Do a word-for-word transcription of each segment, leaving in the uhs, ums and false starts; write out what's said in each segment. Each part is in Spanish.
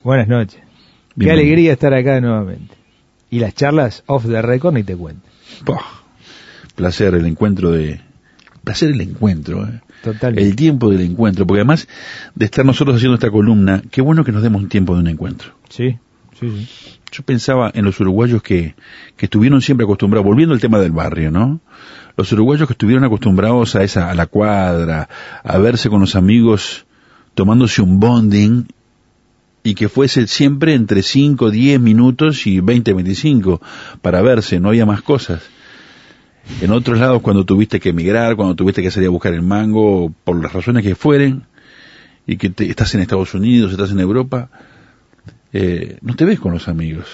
Buenas noches. Qué alegría estar acá nuevamente. Y las charlas off the record ni te cuento. Poh, placer el encuentro de... Placer el encuentro, ¿eh? Totalmente. El tiempo del encuentro, porque además de estar nosotros haciendo esta columna, qué bueno que nos demos un tiempo de un encuentro. Sí, sí, sí. Yo pensaba en los uruguayos que, que estuvieron siempre acostumbrados, volviendo al tema del barrio, ¿no? Los uruguayos que estuvieron acostumbrados a esa, a la cuadra, a verse con los amigos tomándose un bonding, y que fuese siempre entre cinco, diez minutos y veinte, veinticinco para verse, no había más cosas. En otros lados, cuando tuviste que emigrar, cuando tuviste que salir a buscar el mango, por las razones que fueren, y que te, estás en Estados Unidos, estás en Europa, eh, no te ves con los amigos.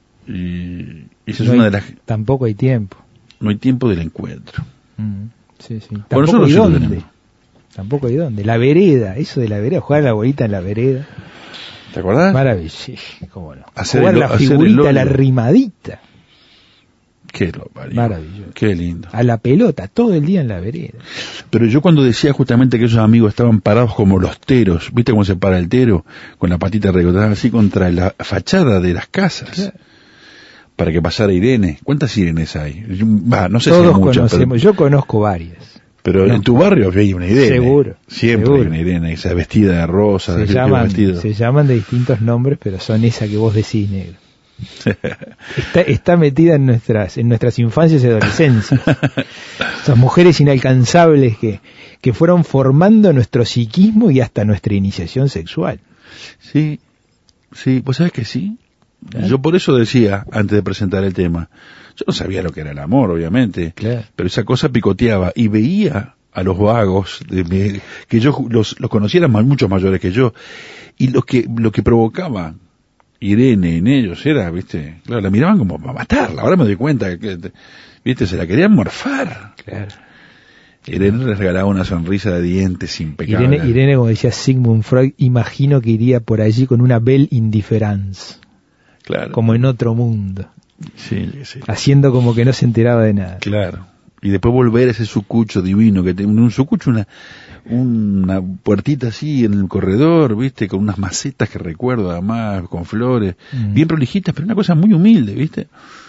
Y esa no es una hay, de las... Tampoco hay tiempo. No hay tiempo del encuentro. Mm, sí, sí. Bueno, Tampoco nosotros hay sí lo dónde. tenemos. Tampoco hay dónde. La vereda, eso de la vereda, jugar a la bolita en la vereda. ¿Te acordás? Maravilloso, cómo no. Hacer Jugar el- la hacer el figurita, hoyo. la rimadita. Qué lo parió. Maravilloso. Qué lindo. A la pelota, todo el día en la vereda. Pero yo cuando decía justamente que esos amigos estaban parados como los teros, ¿viste cómo se para el tero? Con la patita regotada así contra la fachada de las casas. Claro. Para que pasara Irene. ¿Cuántas Irenes hay? Yo- bah, no sé si Todos hay muchas, conocemos, pero, yo conozco varias. pero No. en tu barrio hay una Irene. Seguro, Siempre seguro. hay una Irene, esa vestida de rosa, Se de aquel llaman, vestido. se llaman de distintos nombres, pero son esa que vos decís, negro. Está, está metida en nuestras, en nuestras infancias y adolescencias. Esas mujeres inalcanzables que, que fueron formando nuestro psiquismo y hasta nuestra iniciación sexual. Sí, sí, ¿vos sabés que sí? Claro. Yo por eso decía, antes de presentar el tema, yo no sabía lo que era el amor, obviamente, Claro. pero esa cosa picoteaba y veía a los vagos, de mi- que yo ju- los, los conocía, eran ma- muchos mayores que yo, y lo que, lo que provocaba Irene en ellos era, viste, claro, la miraban como para matarla, ahora me doy cuenta que, viste, se la querían morfar. Claro. Irene les regalaba una sonrisa de dientes impecable. Irene, Irene, como decía Sigmund Freud, imagino que iría por allí con una belle indifférence, Claro. como en otro mundo, Sí, sí. haciendo como que no se enteraba de nada. Claro. Y después volver a ese sucucho divino, que tiene un sucucho, una, una puertita así en el corredor, viste, con unas macetas que recuerdo además, con flores, Mm. bien prolijitas, pero una cosa muy humilde, viste.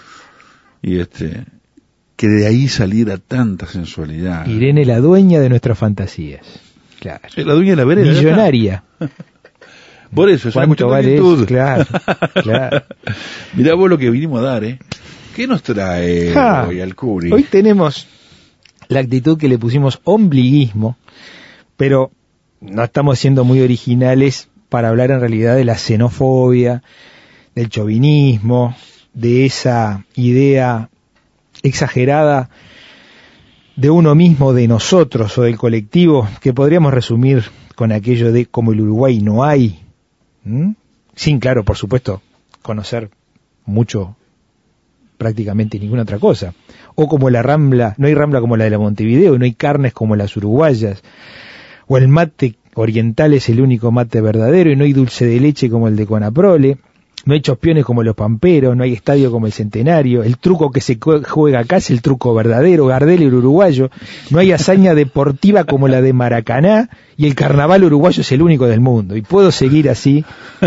Y este, que de ahí saliera tanta sensualidad. Irene, la dueña de nuestras fantasías. Claro. Sí, la dueña de la vereda. ya está. Millonaria. Por eso, es una ¿Cuánto cuestión de vale actitud. eso? Claro, claro. Mirá vos lo que vinimos a dar, ¿eh? ¿Qué nos trae Ja, hoy al Curi? Hoy tenemos la actitud que le pusimos ombliguismo, pero no estamos siendo muy originales para hablar en realidad de la xenofobia, del chauvinismo, de esa idea exagerada de uno mismo, de nosotros o del colectivo, que podríamos resumir con aquello de como el Uruguay no hay, ¿m? Sin, claro, por supuesto, conocer mucho, prácticamente ninguna otra cosa. O como la Rambla, no hay Rambla como la de la Montevideo, no hay carnes como las uruguayas, o el mate oriental es el único mate verdadero, y no hay dulce de leche como el de Conaprole, no hay chospiones como los pamperos, no hay estadio como el Centenario, el truco que se juega acá es el truco verdadero, Gardel el uruguayo, no hay hazaña deportiva como la de Maracaná, y el carnaval uruguayo es el único del mundo, y puedo seguir así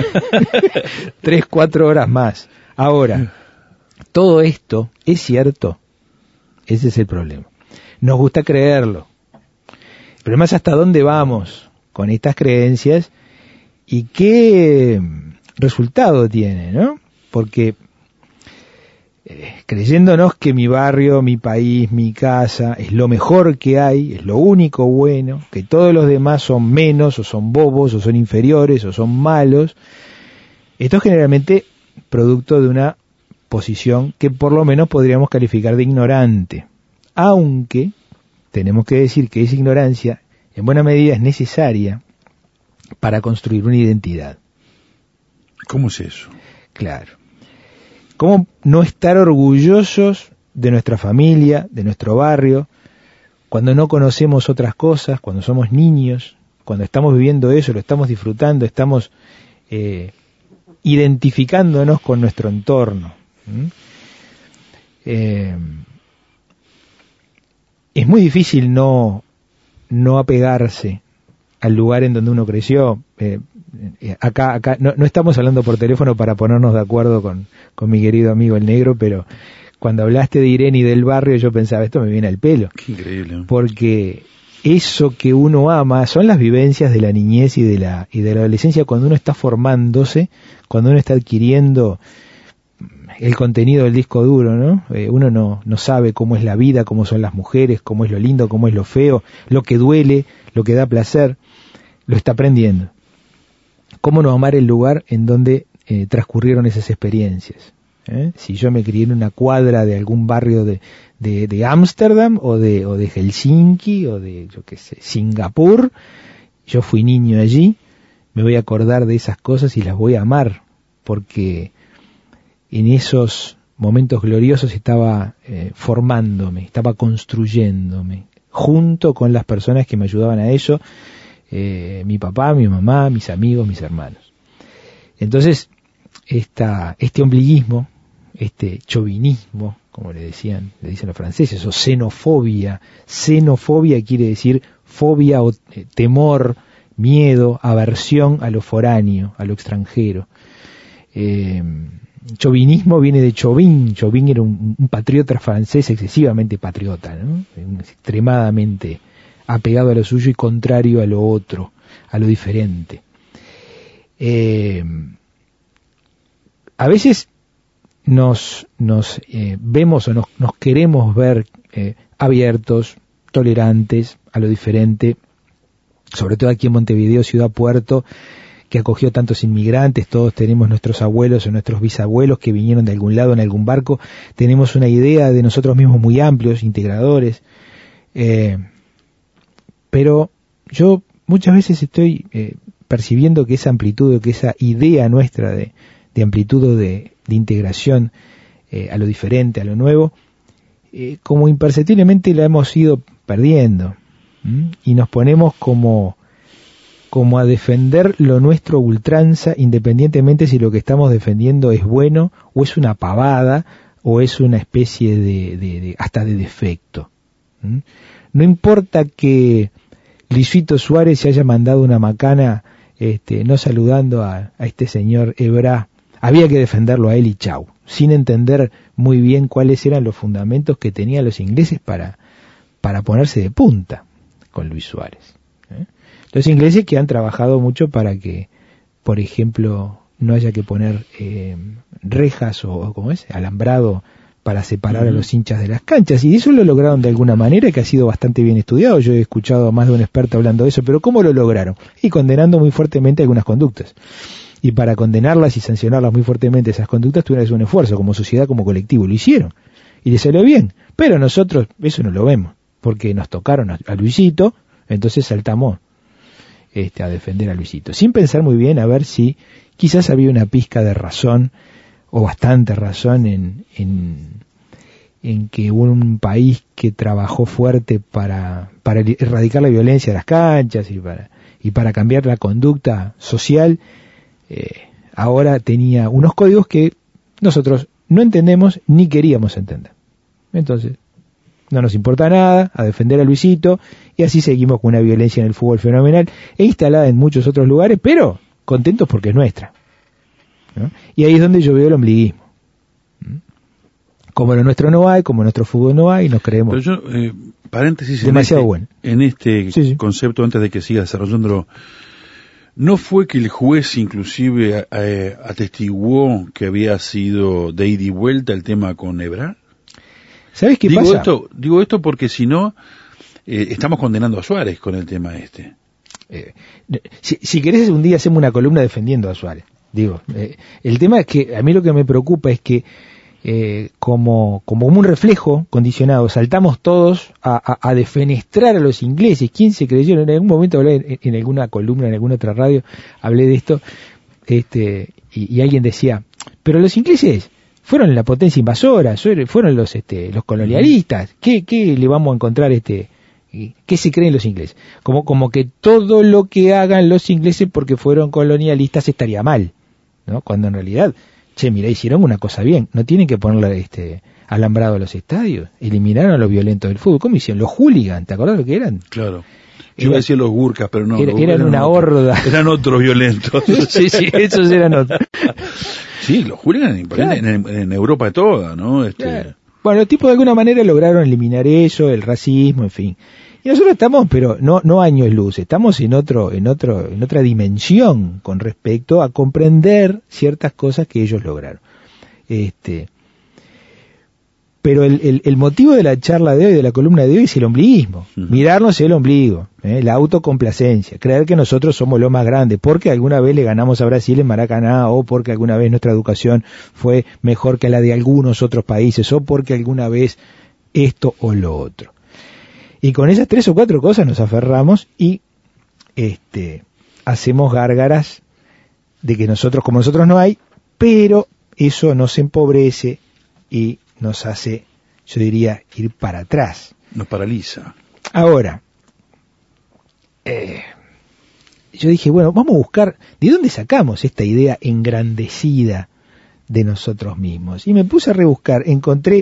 tres, cuatro horas más. Ahora, todo esto es cierto, ese es el problema. Nos gusta creerlo, pero más hasta dónde vamos con estas creencias y qué resultado tiene, ¿no? Porque eh, creyéndonos que mi barrio, mi país, mi casa es lo mejor que hay, es lo único bueno, que todos los demás son menos, o son bobos, o son inferiores, o son malos, esto es generalmente producto de una posición que por lo menos podríamos calificar de ignorante, aunque tenemos que decir que esa ignorancia en buena medida es necesaria para construir una identidad. ¿Cómo es eso? Claro. ¿Cómo no estar orgullosos de nuestra familia, de nuestro barrio, cuando no conocemos otras cosas, cuando somos niños, cuando estamos viviendo eso, lo estamos disfrutando, estamos eh, identificándonos con nuestro entorno? ¿Mm? Eh, es muy difícil no, no apegarse al lugar en donde uno creció. Eh, acá, acá no, no estamos hablando por teléfono para ponernos de acuerdo con, con mi querido amigo el negro, pero cuando hablaste de Irene y del barrio, yo pensaba, esto me viene al pelo. Qué increíble. Porque eso que uno ama son las vivencias de la niñez y de la, y de la adolescencia cuando uno está formándose, cuando uno está adquiriendo el contenido del disco duro, ¿no? Eh, uno no, no sabe cómo es la vida, cómo son las mujeres, cómo es lo lindo, cómo es lo feo, lo que duele, lo que da placer, lo está aprendiendo. Cómo no amar el lugar en donde eh, transcurrieron esas experiencias. ¿Eh? Si yo me crié en una cuadra de algún barrio de de de Ámsterdam o de o de Helsinki o de yo qué sé Singapur, yo fui niño allí, me voy a acordar de esas cosas y las voy a amar porque en esos momentos gloriosos estaba eh, formándome, estaba construyéndome junto con las personas que me ayudaban a ello, eh, mi papá, mi mamá, mis amigos, mis hermanos. Entonces esta este ombliguismo, este chauvinismo, como le decían, le dicen los franceses, o xenofobia. Xenofobia quiere decir fobia o eh, temor, miedo, aversión a lo foráneo, a lo extranjero. Eh, chauvinismo viene de Chauvin. Chauvin era un, un patriota francés excesivamente patriota, ¿no? Extremadamente apegado a lo suyo y contrario a lo otro, a lo diferente. Eh, a veces nos nos eh, vemos o nos, nos queremos ver eh, abiertos, tolerantes a lo diferente, sobre todo aquí en Montevideo, ciudad puerto, que acogió tantos inmigrantes, todos tenemos nuestros abuelos o nuestros bisabuelos que vinieron de algún lado en algún barco, tenemos una idea de nosotros mismos muy amplios, integradores, eh, pero yo muchas veces estoy eh, percibiendo que esa amplitud, que esa idea nuestra de, de amplitud de de integración eh, a lo diferente, a lo nuevo, eh, como imperceptiblemente la hemos ido perdiendo, ¿m? Y nos ponemos como, como a defender lo nuestro a ultranza, independientemente si lo que estamos defendiendo es bueno, o es una pavada, o es una especie de, de, de hasta de defecto. ¿M? No importa que Luisito Suárez se haya mandado una macana, este, no saludando a, a este señor Ebrá, había que defenderlo a él y chau, sin entender muy bien cuáles eran los fundamentos que tenían los ingleses para, para ponerse de punta con Luis Suárez. ¿eh? Los ingleses que han trabajado mucho para que, por ejemplo, no haya que poner eh, rejas o, ¿cómo es?, alambrado para separar uh-huh. a los hinchas de las canchas, y eso lo lograron de alguna manera que ha sido bastante bien estudiado. Yo he escuchado a más de un experto hablando de eso, pero ¿cómo lo lograron? Y condenando muy fuertemente algunas conductas. Y para condenarlas y sancionarlas muy fuertemente esas conductas tuvieron que hacer un esfuerzo como sociedad, como colectivo, lo hicieron y les salió bien, pero nosotros eso no lo vemos porque nos tocaron a, a Luisito, entonces saltamos este, a defender a Luisito sin pensar muy bien a ver si quizás había una pizca de razón o bastante razón en, en, en que un país que trabajó fuerte para, para erradicar la violencia de las canchas y para, y para cambiar la conducta social, Eh, ahora tenía unos códigos que nosotros no entendemos ni queríamos entender. Entonces, no nos importa nada, a defender a Luisito, y así seguimos con una violencia en el fútbol fenomenal, e instalada en muchos otros lugares, pero contentos porque es nuestra, ¿no? Y ahí es donde yo veo el ombliguismo. ¿Mm? Como lo nuestro no hay, como nuestro fútbol no hay, nos creemos pero yo, eh, paréntesis demasiado en este, bueno. En este sí, sí. concepto, antes de que siga desarrollándolo, ¿no fue que el juez inclusive eh, atestiguó que había sido de ida y vuelta el tema con Ebrá? ¿Sabes qué digo pasa? Esto, digo esto porque si no, eh, estamos condenando a Suárez con el tema este. Eh, si, si querés un día hacemos una columna defendiendo a Suárez. Digo, eh, el tema es que a mí lo que me preocupa es que eh, como, como un reflejo condicionado saltamos todos a, a, a defenestrar a los ingleses. ¿Quién se creyó? En algún momento hablé en, en alguna columna, en alguna otra radio, hablé de esto, este, y, y alguien decía, pero los ingleses fueron la potencia invasora, fueron los este, los colonialistas, ¿qué, qué le vamos a encontrar este? ¿Qué se creen los ingleses? Como, como que todo lo que hagan los ingleses porque fueron colonialistas estaría mal, ¿no? Cuando en realidad, che, mira, hicieron una cosa bien, no tienen que ponerle este alambrado a los estadios, eliminaron a los violentos del fútbol. ¿Cómo hicieron? Los hooligans, ¿te acordás lo que eran? Claro. Yo iba a decir los gurkas, pero no. Era, eran, eran una otros, horda. Eran otros violentos. Sí, sí, esos eran otros. Sí, los hooligans claro. en, en, en Europa toda, ¿no? Este... Claro. Bueno, los tipos de alguna manera lograron eliminar eso, el racismo, en fin. Y nosotros estamos, pero no no años luz, estamos en otro en otro en otra dimensión con respecto a comprender ciertas cosas que ellos lograron. Este Pero el, el, el motivo de la charla de hoy, de la columna de hoy, es el ombliguismo. Uh-huh. Mirarnos el ombligo, ¿eh? La autocomplacencia, creer que nosotros somos lo más grande, porque alguna vez le ganamos a Brasil en Maracaná, o porque alguna vez nuestra educación fue mejor que la de algunos otros países, o porque alguna vez esto o lo otro. Y con esas tres o cuatro cosas nos aferramos y este hacemos gárgaras de que nosotros como nosotros no hay, pero eso nos empobrece y nos hace, yo diría, ir para atrás. Nos paraliza. Ahora, eh, yo dije, bueno, vamos a buscar, ¿de dónde sacamos esta idea engrandecida de nosotros mismos? Y me puse a rebuscar, encontré...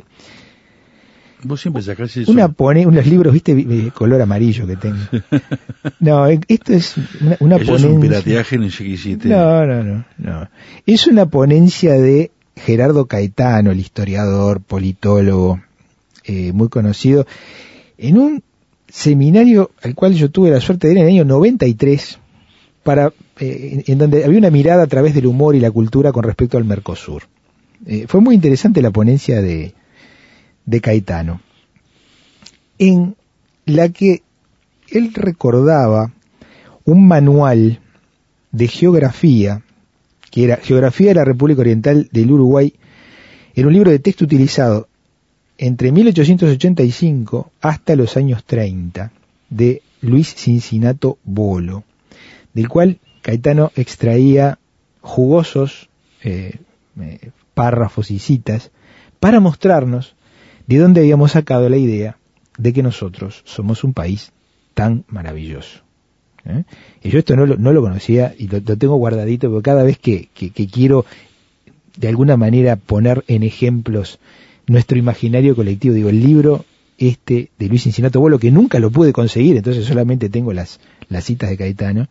Vos siempre sacás eso. Una pone, unos libros, viste, de color amarillo que tengo. No, esto es una, una eso ponencia... es un pirateaje, no sé qué hiciste. No, no, no, no. Es una ponencia de Gerardo Caetano, el historiador, politólogo, eh, muy conocido, en un seminario al cual yo tuve la suerte de ir en el año noventa y tres, para, eh, en donde había una mirada a través del humor y la cultura con respecto al Mercosur. Eh, fue muy interesante la ponencia de, de Caetano, en la que él recordaba un manual de geografía, que era Geografía de la República Oriental del Uruguay, era un libro de texto utilizado entre mil ochocientos ochenta y cinco hasta los años treinta, de Luis Cincinato Bolo, del cual Caetano extraía jugosos eh, eh, párrafos y citas para mostrarnos de dónde habíamos sacado la idea de que nosotros somos un país tan maravilloso. ¿Eh? Y yo esto no lo, no lo conocía y lo, lo tengo guardadito porque cada vez que, que, que quiero de alguna manera poner en ejemplos nuestro imaginario colectivo, digo, el libro este de Luis Cincinato Bolo, que nunca lo pude conseguir, entonces solamente tengo las, las citas de Caetano,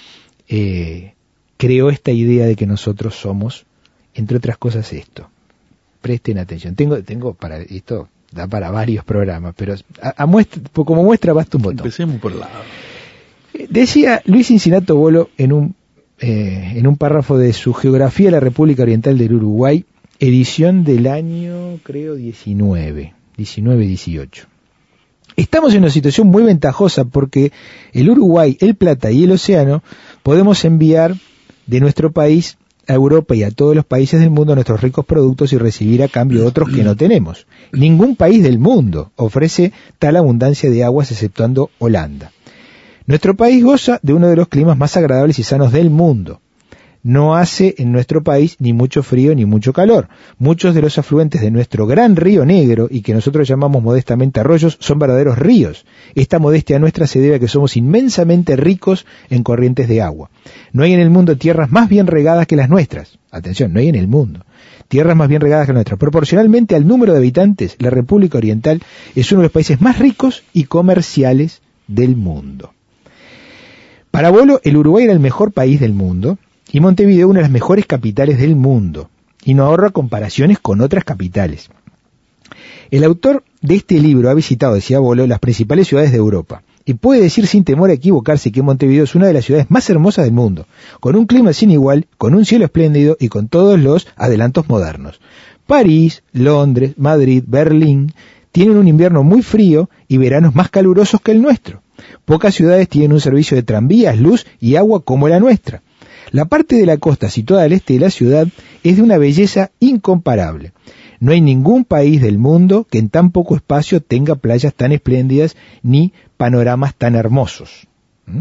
eh, creó esta idea de que nosotros somos, entre otras cosas, esto. Presten atención, tengo, tengo para esto, da para varios programas, pero a, a muestra, como muestra basta un botón. Empecemos por el lado. Decía Luis Cincinato Bolo en un, eh, en un párrafo de su Geografía de la República Oriental del Uruguay, edición del año, creo, diecinueve, diecinueve dieciocho. Estamos en una situación muy ventajosa porque el Uruguay, el Plata y el océano podemos enviar de nuestro país a Europa y a todos los países del mundo nuestros ricos productos y recibir a cambio otros que no tenemos. Ningún país del mundo ofrece tal abundancia de aguas exceptuando Holanda. Nuestro país goza de uno de los climas más agradables y sanos del mundo. No hace en nuestro país ni mucho frío ni mucho calor. Muchos de los afluentes de nuestro gran río Negro, y que nosotros llamamos modestamente arroyos, son verdaderos ríos. Esta modestia nuestra se debe a que somos inmensamente ricos en corrientes de agua. No hay en el mundo tierras más bien regadas que las nuestras. Atención, no hay en el mundo tierras más bien regadas que las nuestras. Proporcionalmente al número de habitantes, la República Oriental es uno de los países más ricos y comerciales del mundo. Para Bolo, el Uruguay era el mejor país del mundo y Montevideo una de las mejores capitales del mundo, y no ahorra comparaciones con otras capitales. El autor de este libro ha visitado, decía Bolo, las principales ciudades de Europa, y puede decir sin temor a equivocarse que Montevideo es una de las ciudades más hermosas del mundo, con un clima sin igual, con un cielo espléndido y con todos los adelantos modernos. París, Londres, Madrid, Berlín tienen un invierno muy frío y veranos más calurosos que el nuestro. Pocas ciudades tienen un servicio de tranvías, luz y agua como la nuestra. La parte de la costa situada al este de la ciudad es de una belleza incomparable. No hay ningún país del mundo que en tan poco espacio tenga playas tan espléndidas ni panoramas tan hermosos. ¿Mm?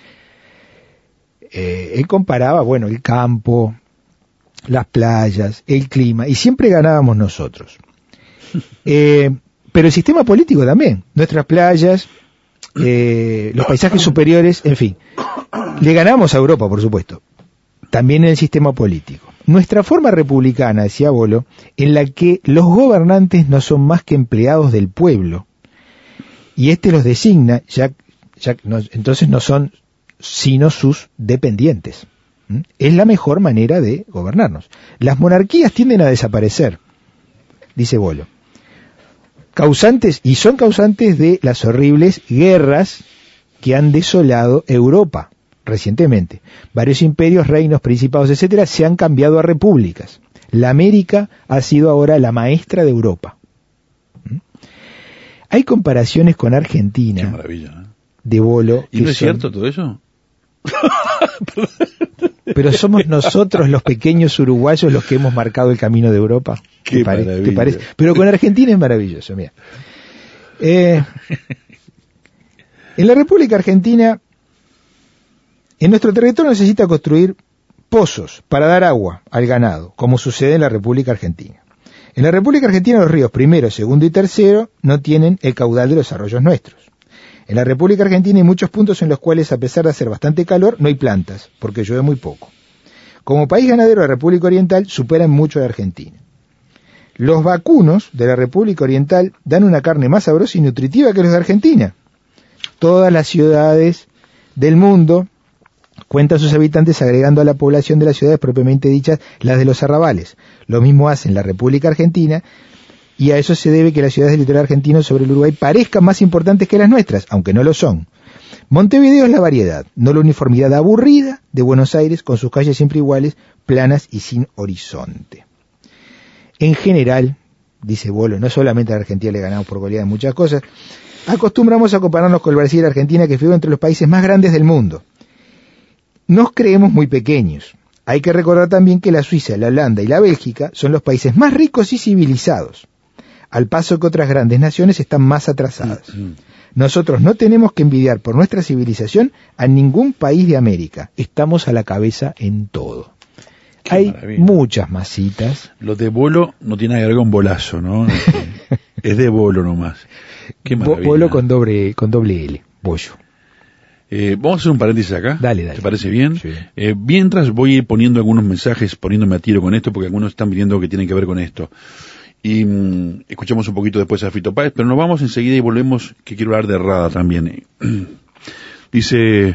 Eh, él comparaba, bueno, el campo, las playas, el clima, y siempre ganábamos nosotros. Eh, pero el sistema político también, nuestras playas, eh, los paisajes superiores, en fin, le ganamos a Europa, por supuesto. También en el sistema político. Nuestra forma republicana, decía Bolo, en la que los gobernantes no son más que empleados del pueblo, y éste los designa, ya, ya no, entonces no son sino sus dependientes. ¿Mm? Es la mejor manera de gobernarnos. Las monarquías tienden a desaparecer, dice Bolo, causantes, y son causantes de las horribles guerras que han desolado Europa recientemente. Varios imperios, reinos, principados, etcétera, se han cambiado a repúblicas. La América ha sido ahora la maestra de Europa. ¿Mm? Hay comparaciones con Argentina. Qué maravilla, ¿eh? De Bolo. ¿Y no es son... cierto todo eso? Pero somos nosotros los pequeños uruguayos los que hemos marcado el camino de Europa. Qué ¿Te, pare... maravilla. ¿Te parece? Pero con Argentina es maravilloso, mira. Eh, en la República Argentina, en nuestro territorio necesita construir pozos para dar agua al ganado, como sucede en la República Argentina. En la República Argentina los ríos primero, segundo y tercero no tienen el caudal de los arroyos nuestros. En la República Argentina hay muchos puntos en los cuales, a pesar de hacer bastante calor, no hay plantas, porque llueve muy poco. Como país ganadero, la República Oriental supera en mucho a la Argentina. Los vacunos de la República Oriental dan una carne más sabrosa y nutritiva que los de Argentina. Todas las ciudades del mundo cuentan sus habitantes agregando a la población de las ciudades propiamente dichas las de los arrabales. Lo mismo hacen la República Argentina, y a eso se debe que las ciudades del litoral argentino sobre el Uruguay parezcan más importantes que las nuestras, aunque no lo son. Montevideo es la variedad, no la uniformidad aburrida de Buenos Aires, con sus calles siempre iguales, planas y sin horizonte. En general, dice Bolo, no solamente a la Argentina le ganamos por goleada en muchas cosas, acostumbramos a compararnos con el Brasil y la Argentina, que figura entre los países más grandes del mundo. Nos creemos muy pequeños. Hay que recordar también que la Suiza, la Holanda y la Bélgica son los países más ricos y civilizados, al paso que otras grandes naciones están más atrasadas. Nosotros no tenemos que envidiar por nuestra civilización a ningún país de América. Estamos a la cabeza en todo. Qué Hay maravilla. Muchas más citas. Lo de Bolo no tiene que ver con bolazo, ¿no? Es de Bolo nomás. Qué maravilla. Bolo con doble, con doble L, bollo. Eh, vamos a hacer un paréntesis acá. Dale, dale. ¿Te parece bien? Sí. Eh, mientras voy a ir poniendo algunos mensajes, poniéndome a tiro con esto, porque algunos están pidiendo que tienen que ver con esto. Y mmm, escuchamos un poquito después a Fito Páez, pero nos vamos enseguida y volvemos, que quiero hablar de Rada también. Dice,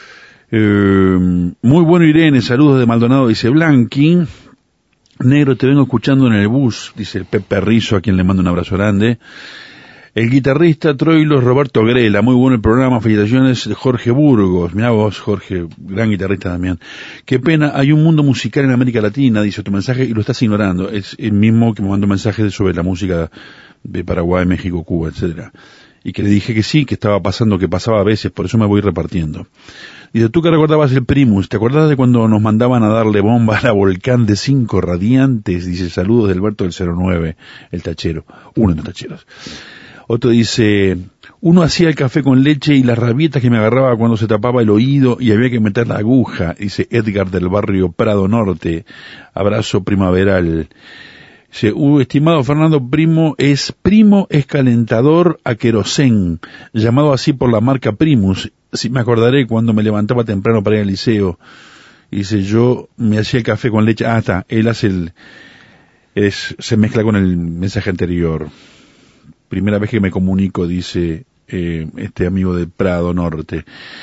eh, muy bueno Irene, saludos de Maldonado, dice Blanqui. Negro, te vengo escuchando en el bus, dice el Pepe Rizzo, a quien le mando un abrazo grande. El guitarrista Troilo Roberto Grela, muy bueno el programa, felicitaciones de Jorge Burgos, mirá vos Jorge, gran guitarrista también. Qué pena, hay un mundo musical en América Latina, dice tu mensaje, y lo estás ignorando, es el mismo que me mandó mensajes sobre la música de Paraguay, México, Cuba, etcétera. Y que le dije que sí, que estaba pasando, que pasaba a veces, por eso me voy repartiendo. Dice, tú que recordabas el Primus, ¿te acordás de cuando nos mandaban a darle bomba a la Volcán de cinco radiantes? Dice, saludos de Alberto del cero nueve, el tachero, uno de los tacheros. Otro dice, uno hacía el café con leche y las rabietas que me agarraba cuando se tapaba el oído y había que meter la aguja, dice Edgar del barrio Prado Norte, abrazo primaveral. Dice, uh, estimado Fernando, primo es primo escalentador a querosén, llamado así por la marca Primus, si me acordaré cuando me levantaba temprano para ir al liceo. Dice, yo me hacía el café con leche, ah, está, él hace el, es, se mezcla con el mensaje anterior. Primera vez que me comunico, dice eh, este amigo de Prado Norte.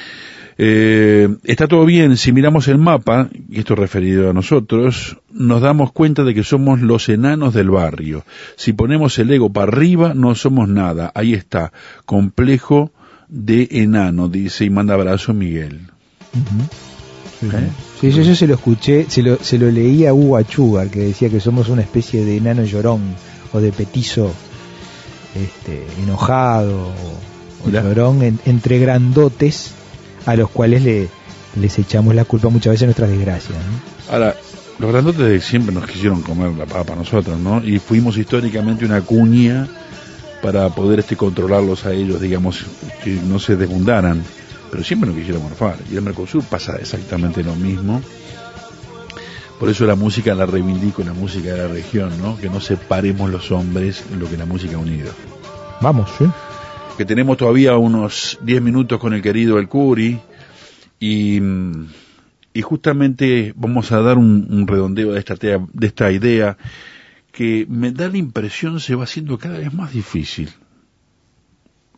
Eh, está todo bien, si miramos el mapa, y esto referido a nosotros, nos damos cuenta de que somos los enanos del barrio. Si ponemos el ego para arriba, no somos nada. Ahí está, complejo de enano, dice, y manda abrazo Miguel. Uh-huh. Sí, ¿Eh? sí, yo, yo se lo escuché, se lo, se lo leí a Hugo Achúcar, que decía que somos una especie de enano llorón, o de petizo este, enojado, o, o llorón, en, entre grandotes, a los cuales le, les echamos la culpa muchas veces de nuestras desgracias, ¿no? Ahora, los grandotes siempre nos quisieron comer la papa nosotros, ¿no? Y fuimos históricamente una cuña para poder este controlarlos a ellos, digamos, que no se desfundaran, pero siempre nos quisieron morfar. Y en el Mercosur pasa exactamente lo mismo. Por eso la música la reivindico, la música de la región, ¿no? Que no separemos los hombres en lo que la música ha unido. Vamos, sí. Que tenemos todavía unos diez minutos con el querido El Curi y, y justamente vamos a dar un, un redondeo de esta, tea, de esta idea que me da la impresión se va haciendo cada vez más difícil.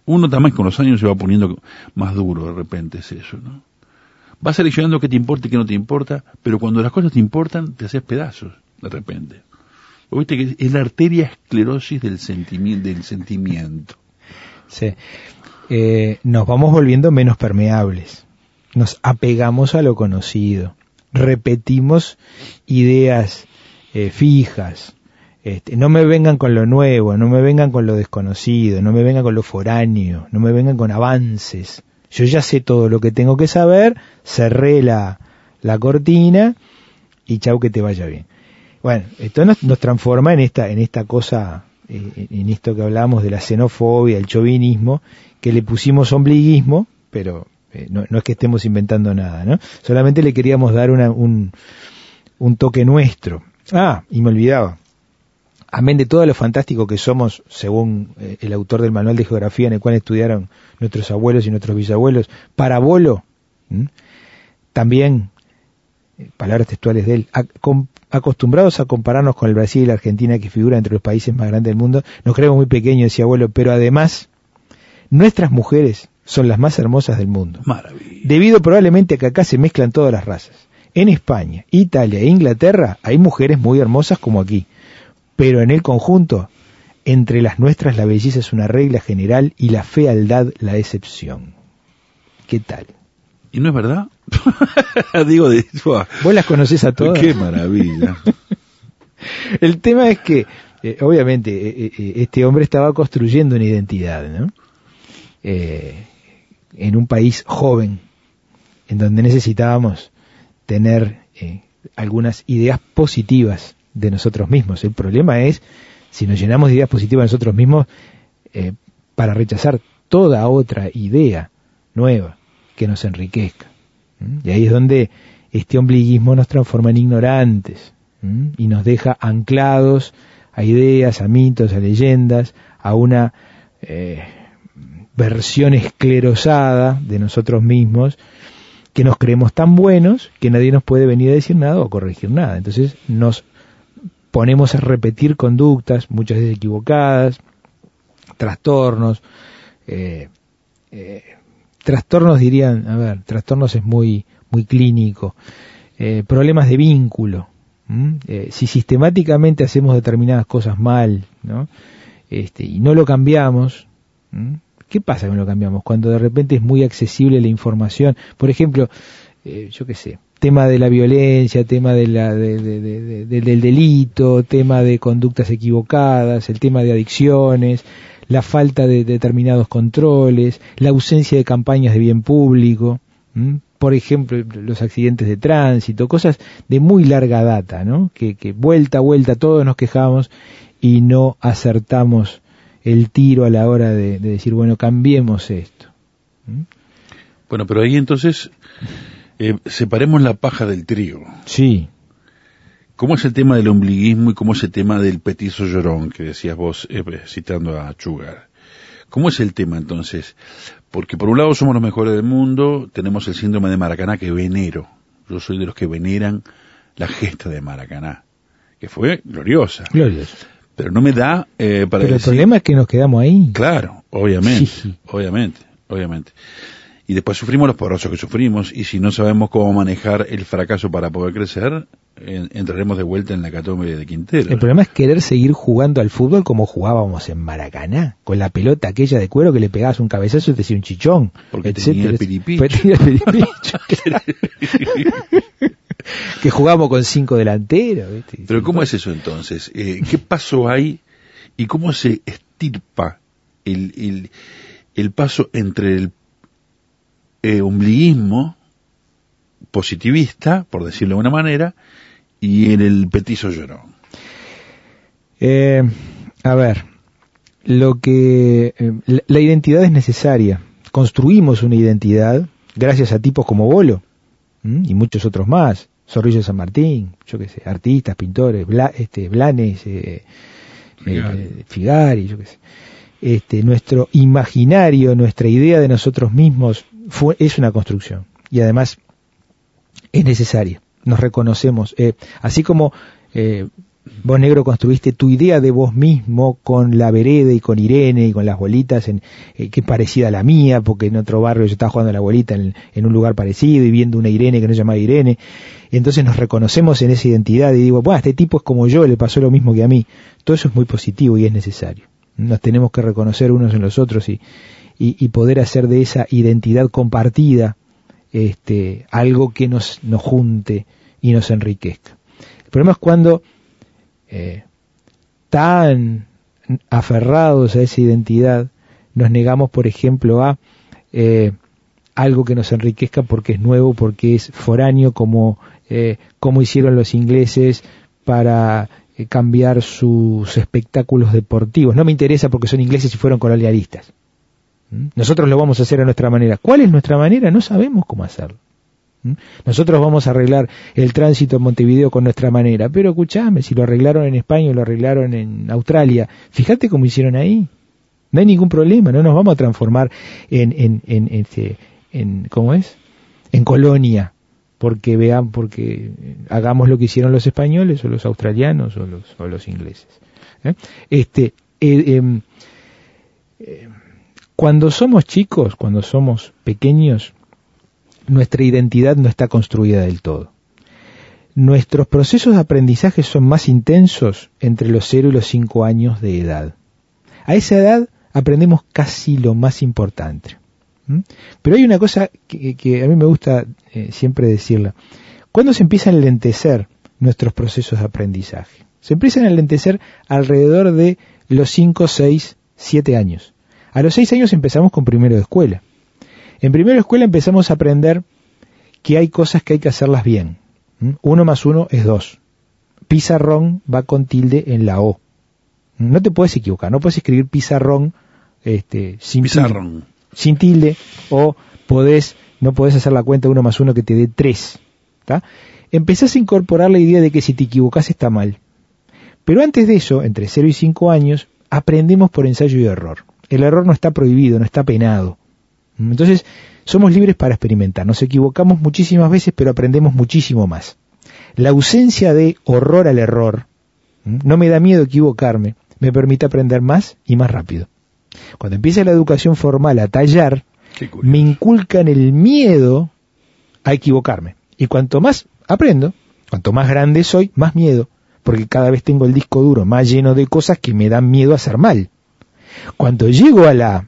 Uno también con los años se va poniendo más duro, de repente es eso, ¿no? Vas seleccionando qué te importa y qué no te importa, pero cuando las cosas te importan, te haces pedazos, de repente. ¿O viste que es la arteria esclerosis del sentimiento, del sentimiento? Sí. Eh, nos vamos volviendo menos permeables. Nos apegamos a lo conocido. Repetimos ideas eh, fijas. Este, no me vengan con lo nuevo, no me vengan con lo desconocido, no me vengan con lo foráneo, no me vengan con avances. Yo ya sé todo lo que tengo que saber, cerré la, la cortina y chau, que te vaya bien. Bueno, esto nos, nos transforma en esta, en esta cosa, eh, en esto que hablábamos de la xenofobia, el chauvinismo, que le pusimos ombliguismo, pero eh, no, no es que estemos inventando nada, ¿no? Solamente le queríamos dar una, un, un toque nuestro. Ah, y me olvidaba. Amén de todo lo fantástico que somos, según eh, el autor del manual de geografía en el cual estudiaron nuestros abuelos y nuestros bisabuelos, parabolo, ¿m? también, eh, palabras textuales de él, a, com, acostumbrados a compararnos con el Brasil y la Argentina, que figura entre los países más grandes del mundo, nos creemos muy pequeños, decía abuelo, pero además, nuestras mujeres son las más hermosas del mundo. Maravilla. Debido probablemente a que acá se mezclan todas las razas. En España, Italia e Inglaterra hay mujeres muy hermosas como aquí. Pero en el conjunto, entre las nuestras la belleza es una regla general y la fealdad la excepción. ¿Qué tal? ¿Y no es verdad? Digo, de, ¿vos las conocés a todas? ¡Qué maravilla! El tema es que, eh, obviamente, eh, eh, este hombre estaba construyendo una identidad, ¿no? Eh, en un país joven, en donde necesitábamos tener eh, algunas ideas positivas de nosotros mismos. El problema es si nos llenamos de ideas positivas de nosotros mismos eh, para rechazar toda otra idea nueva que nos enriquezca. ¿Mm? Y ahí es donde este ombliguismo nos transforma en ignorantes. ¿Mm? Y nos deja anclados a ideas, a mitos, a leyendas, a una eh, versión esclerosada de nosotros mismos, que nos creemos tan buenos que nadie nos puede venir a decir nada o corregir nada. Entonces nos ponemos a repetir conductas, muchas veces equivocadas, trastornos, eh, eh, trastornos dirían, a ver, trastornos es muy muy clínico, eh, problemas de vínculo, eh, si sistemáticamente hacemos determinadas cosas mal, ¿no? Este, y no lo cambiamos, ¿m? ¿Qué pasa que no lo cambiamos? Cuando de repente es muy accesible la información, por ejemplo, eh, yo qué sé, tema de la violencia, tema de la, de, de, de, de, del delito, tema de conductas equivocadas, el tema de adicciones, la falta de determinados controles, la ausencia de campañas de bien público, ¿m? Por ejemplo, los accidentes de tránsito, cosas de muy larga data, ¿no? Que, que vuelta a vuelta todos nos quejamos y no acertamos el tiro a la hora de, de decir, bueno, cambiemos esto. ¿Mm? Bueno, pero ahí entonces eh, separemos la paja del trigo. Sí. ¿Cómo es el tema del ombliguismo y cómo es el tema del petizo llorón que decías vos eh, citando a Sugar? ¿Cómo es el tema entonces? Porque por un lado somos los mejores del mundo, tenemos el síndrome de Maracaná que venero. Yo soy de los que veneran la gesta de Maracaná, que fue gloriosa. Gloriosa. Pero no me da eh, para Pero decir... el problema es que nos quedamos ahí. Claro, obviamente, Sí. obviamente, obviamente. Y después sufrimos los porrazos que sufrimos, y si no sabemos cómo manejar el fracaso para poder crecer, en, entraremos de vuelta en la hecatombe de Quintero. El problema es querer seguir jugando al fútbol como jugábamos en Maracaná, con la pelota aquella de cuero que le pegabas un cabezazo y te hacía un chichón. Porque etcétera. tenía el piripicho. Porque tenía el piripicho, claro. Que jugamos con cinco delanteros. ¿Viste? Pero ¿cómo es eso entonces? Eh, ¿Qué paso hay y cómo se estirpa el, el, el paso entre el eh, ombliguismo positivista, por decirlo de una manera, y en el petizo llorón? Eh, a ver, lo que eh, la, la identidad es necesaria. Construimos una identidad gracias a tipos como Bolo, ¿m? Y muchos otros más. Zorrillo de San Martín, yo qué sé, artistas, pintores, Bla, este, Blanes, eh, Figari. Eh, Figari, yo qué sé. Este, nuestro imaginario, nuestra idea de nosotros mismos fue, es una construcción y además es necesaria. Nos reconocemos, eh, así como eh, Vos, negro, construiste tu idea de vos mismo con la vereda y con Irene y con las bolitas en, eh, que es parecida a la mía, porque en otro barrio yo estaba jugando a la bolita en, en un lugar parecido y viendo una Irene que no se llamaba Irene. Entonces nos reconocemos en esa identidad y digo, bueno, este tipo es como yo, le pasó lo mismo que a mí. Todo eso es muy positivo y es necesario. Nos tenemos que reconocer unos en los otros y, y, y poder hacer de esa identidad compartida este, algo que nos, nos junte y nos enriquezca. El problema es cuando eh, tan aferrados a esa identidad nos negamos, por ejemplo, a eh, algo que nos enriquezca porque es nuevo, porque es foráneo, como, eh, como hicieron los ingleses para eh, cambiar sus espectáculos deportivos. No me interesa porque son ingleses y fueron colonialistas. ¿Mm? Nosotros lo vamos a hacer a nuestra manera. ¿Cuál es nuestra manera? No sabemos cómo hacerlo. Nosotros vamos a arreglar el tránsito en Montevideo con nuestra manera, pero escuchame, si lo arreglaron en España o lo arreglaron en Australia, fíjate cómo hicieron ahí. No hay ningún problema, no nos vamos a transformar en, en, en, este, en ¿cómo es? En colonia, porque vean, porque hagamos lo que hicieron los españoles o los australianos o los, o los ingleses. ¿Eh? Este, eh, eh, eh, cuando somos chicos, cuando somos pequeños, nuestra identidad no está construida del todo. Nuestros procesos de aprendizaje son más intensos entre los cero y los cinco años de edad. A esa edad aprendemos casi lo más importante. ¿Mm? Pero hay una cosa que, que a mí me gusta eh, siempre decirla. ¿Cuándo se empiezan a enlentecer nuestros procesos de aprendizaje? Se empiezan a enlentecer alrededor de los cinco, seis, siete años. A los seis años empezamos con primero de escuela. En primero de escuela empezamos a aprender que hay cosas que hay que hacerlas bien. ¿Mm? Uno más uno es dos. Pizarrón va con tilde en la O. No te puedes equivocar, no puedes escribir pizarrón este, sin, pizarrón. Tilde, sin tilde, o podés, no podés hacer la cuenta de uno más uno que te dé tres. ¿Tá? Empezás a incorporar la idea de que si te equivocás está mal. Pero antes de eso, entre cero y cinco años, aprendemos por ensayo y error. El error no está prohibido, no está penado. Entonces, somos libres para experimentar. Nos equivocamos muchísimas veces, pero aprendemos muchísimo más. La ausencia de horror al error, no me da miedo equivocarme, me permite aprender más y más rápido. Cuando empieza la educación formal a tallar, me inculcan el miedo a equivocarme. Y cuanto más aprendo, cuanto más grande soy, más miedo, porque cada vez tengo el disco duro más lleno de cosas que me dan miedo a hacer mal. Cuando llego a la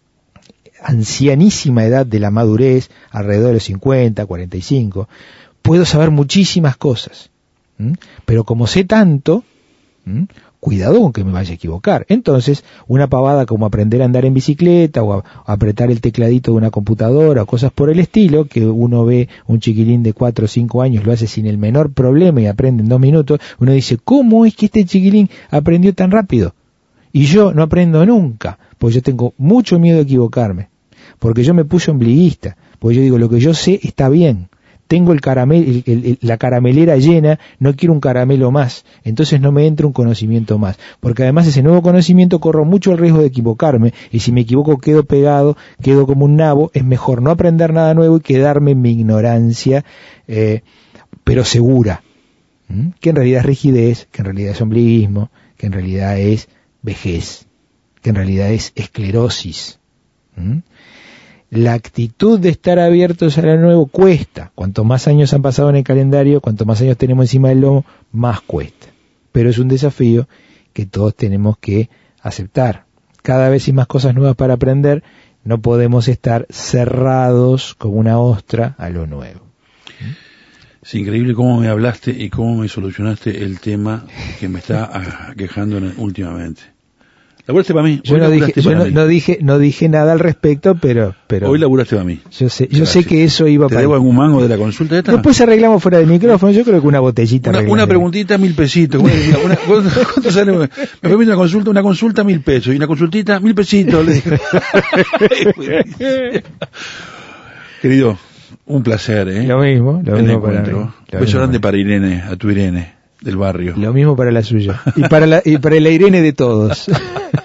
ancianísima edad de la madurez, alrededor de los cincuenta, cuarenta y cinco, puedo saber muchísimas cosas. ¿Mm? Pero como sé tanto, ¿Mm? cuidado con que me vaya a equivocar. Entonces, una pavada como aprender a andar en bicicleta o a, a apretar el tecladito de una computadora o cosas por el estilo, que uno ve un chiquilín de cuatro o cinco años lo hace sin el menor problema y aprende en dos minutos, uno dice, ¿cómo es que este chiquilín aprendió tan rápido? Y yo no aprendo nunca, porque yo tengo mucho miedo de equivocarme, porque yo me puse ombliguista, porque yo digo, lo que yo sé está bien, tengo el caramel, el, el, el, la caramelera llena, no quiero un caramelo más, entonces no me entra un conocimiento más, porque además ese nuevo conocimiento corro mucho el riesgo de equivocarme, y si me equivoco quedo pegado, quedo como un nabo, es mejor no aprender nada nuevo y quedarme en mi ignorancia, eh, pero segura, ¿Mm? que en realidad es rigidez, que en realidad es ombliguismo, que en realidad es vejez, que en realidad es esclerosis. ¿Mm? La actitud de estar abiertos a lo nuevo cuesta. Cuanto más años han pasado en el calendario, cuanto más años tenemos encima del lomo, más cuesta. Pero es un desafío que todos tenemos que aceptar. Cada vez hay más cosas nuevas para aprender, no podemos estar cerrados como una ostra a lo nuevo. Es increíble cómo me hablaste y cómo me solucionaste el tema que me está quejando últimamente. Laburaste para mí. Yo, no dije, yo no, no dije, no dije nada al respecto, pero, pero hoy laburaste para mí. Yo sé, yo sé que eso iba ¿Te para. debo algún mango de la consulta esta? Después arreglamos fuera del micrófono. Yo creo que una botellita. Una, una preguntita, mil pesitos. Una, una, ¿Cuánto sale? Me permite una consulta, una consulta, mil pesos. Y una consultita, mil pesitos. Le digo. Querido, un placer, ¿eh? Lo mismo, lo el mismo para mí. Un beso grande para Irene, a tu Irene del barrio. Lo mismo para la suya. Y para la, y para la Irene de todos.